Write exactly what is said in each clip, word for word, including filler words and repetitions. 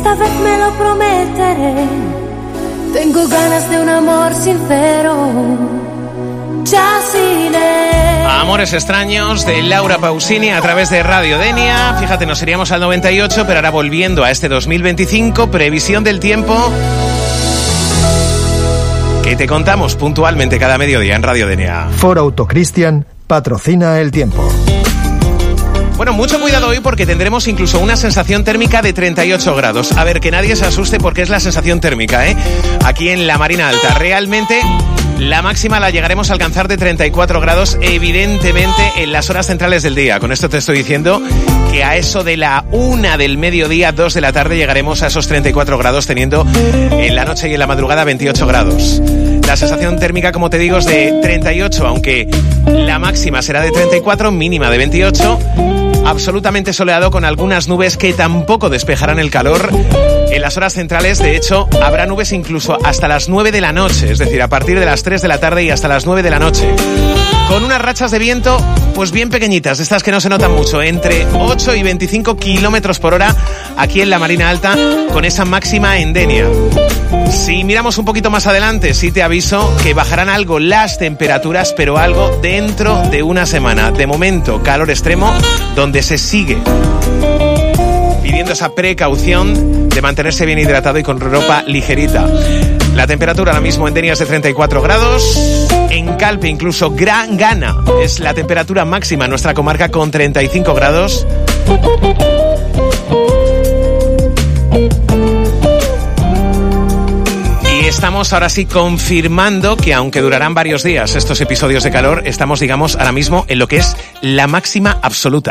esta vez me lo prometeré. Tengo ganas de un amor sincero. Chasine. Amores extraños de Laura Pausini a través de Radio Denia. Fíjate, nos iríamos al noventa y ocho, pero ahora volviendo a este dos mil veinticinco, previsión del tiempo que te contamos puntualmente cada mediodía en Radio Denia. Ford Auto Christian patrocina el tiempo. Bueno, mucho cuidado hoy porque tendremos incluso una sensación térmica de treinta y ocho grados. A ver, que nadie se asuste porque es la sensación térmica, ¿eh? Aquí en la Marina Alta. Realmente la máxima la llegaremos a alcanzar de treinta y cuatro grados, evidentemente en las horas centrales del día. Con esto te estoy diciendo que a eso de la una del mediodía, dos de la tarde, llegaremos a esos treinta y cuatro grados, teniendo en la noche y en la madrugada veintiocho grados. La sensación térmica, como te digo, es de treinta y ocho, aunque la máxima será de treinta y cuatro, mínima de veintiocho. Absolutamente soleado con algunas nubes que tampoco despejarán el calor en las horas centrales. De hecho, habrá nubes incluso hasta las nueve de la noche, es decir, a partir de las tres de la tarde y hasta las nueve de la noche. Con unas rachas de viento, pues bien pequeñitas, estas que no se notan mucho, entre ocho y veinticinco kilómetros por hora aquí en la Marina Alta, con esa máxima en Denia. Si miramos un poquito más adelante, sí te aviso que bajarán algo las temperaturas, pero algo dentro de una semana. De momento, calor extremo, donde se sigue pidiendo esa precaución de mantenerse bien hidratado y con ropa ligerita. La temperatura ahora mismo en Denia es de treinta y cuatro grados. En Calpe, incluso Gran Gana, es la temperatura máxima en nuestra comarca con treinta y cinco grados. Y estamos ahora sí confirmando que aunque durarán varios días estos episodios de calor, estamos, digamos, ahora mismo en lo que es la máxima absoluta.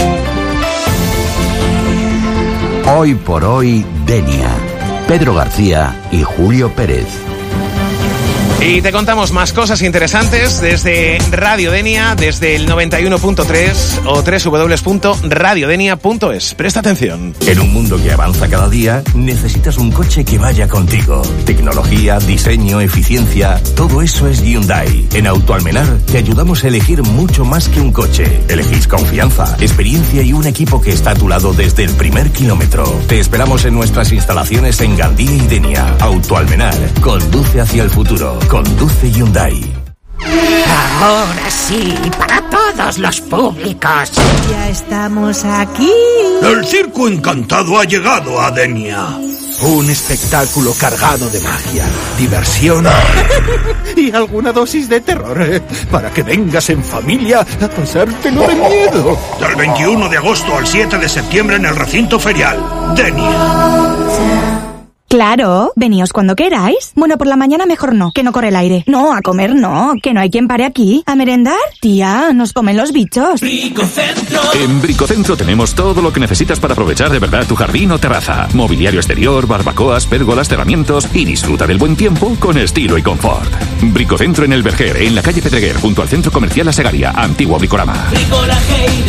Hoy por hoy, Denia. Pedro García y Julio Pérez. Y te contamos más cosas interesantes desde Radio Denia, desde el noventa y uno punto tres o doble u doble u doble u punto radio denia punto es. Presta atención. En un mundo que avanza cada día, necesitas un coche que vaya contigo. Tecnología, diseño, eficiencia, todo eso es Hyundai. En Autoalmenar te ayudamos a elegir mucho más que un coche. Elegís confianza, experiencia y un equipo que está a tu lado desde el primer kilómetro. Te esperamos en nuestras instalaciones en Gandía y Denia. Autoalmenar, conduce hacia el futuro. Conduce Hyundai. Ahora sí, para todos los públicos. Ya estamos aquí. El circo encantado ha llegado a Denia. Un espectáculo cargado de magia, diversión y alguna dosis de terror, para que vengas en familia a pasártelo de miedo. Del veintiuno de agosto al siete de septiembre en el recinto ferial. Denia. Claro, veníos cuando queráis. Bueno, por la mañana mejor no, que no corre el aire. No, a comer no, que no hay quien pare aquí. ¿A merendar? Tía, nos comen los bichos. Bricocentro. En Bricocentro tenemos todo lo que necesitas para aprovechar de verdad tu jardín o terraza. Mobiliario exterior, barbacoas, pérgolas, cerramientos y disfruta del buen tiempo con estilo y confort. Bricocentro en El Verger, en la calle Pedreguer, junto al Centro Comercial La Segaria, antiguo Bricorama. Bricolaje y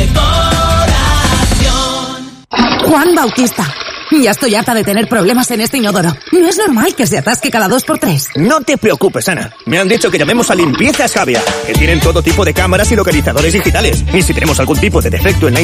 decoración. Juan Bautista. Ya estoy harta de tener problemas en este inodoro. No es normal que se atasque cada dos por tres. No te preocupes, Ana. Me han dicho que llamemos a Limpieza Savia, que tienen todo tipo de cámaras y localizadores digitales. Y si tenemos algún tipo de defecto en la